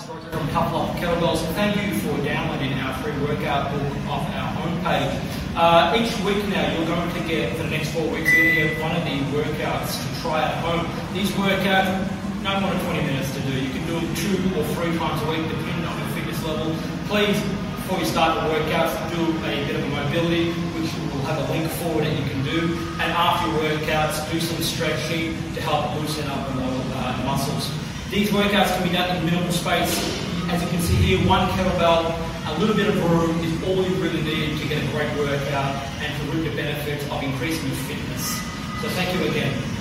Roger from Couple Up Kettlebells. Thank you for downloading our free workout book off our homepage. Each week now you're going to get, for the next 4 weeks, you're going to get one of the workouts to try at home. These workouts, no more than 20 minutes to do. You can do them 2 or 3 times a week depending on your fitness level. Please, before you start the workouts, do a bit of a mobility, which we'll have a link for that you can do. And after your workouts, do some stretching to help loosen up the muscles. These workouts can be done in minimal space. As you can see here, one kettlebell, a little bit of room is all you really need to get a great workout and to reap the benefits of increasing your fitness. So thank you again.